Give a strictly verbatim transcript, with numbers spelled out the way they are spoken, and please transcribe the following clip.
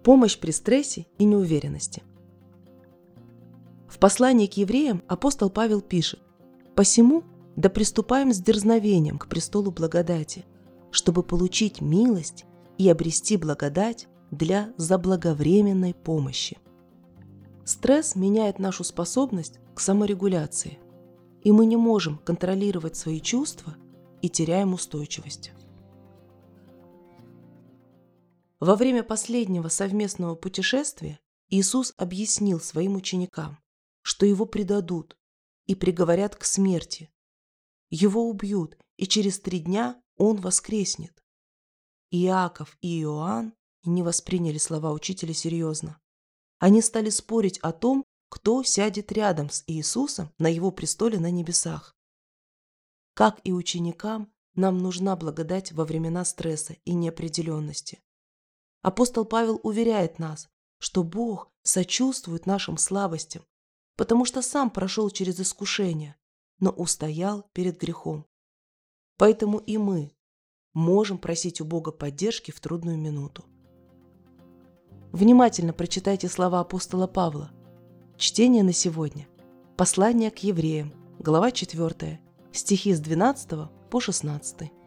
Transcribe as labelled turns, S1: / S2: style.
S1: Помощь при стрессе и неуверенности. В послании к евреям апостол Павел пишет: «Посему да приступаем с дерзновением к престолу благодати, чтобы получить милость и обрести благодать для заблаговременной помощи». Стресс меняет нашу способность к саморегуляции, и мы не можем контролировать свои чувства и теряем устойчивость. Во время последнего совместного путешествия Иисус объяснил своим ученикам, что его предадут и приговорят к смерти. Его убьют, и через три дня он воскреснет. Иаков и Иоанн не восприняли слова учителя серьезно. Они стали спорить о том, кто сядет рядом с Иисусом на его престоле на небесах. Как и ученикам, нам нужна благодать во времена стресса и неопределенности. Апостол Павел уверяет нас, что Бог сочувствует нашим слабостям, потому что сам прошел через искушение, но устоял перед грехом. Поэтому и мы можем просить у Бога поддержки в трудную минуту. Внимательно прочитайте слова апостола Павла. Чтение на сегодня. Послание к евреям, глава четвёртая, стихи с двенадцатого по шестнадцатый.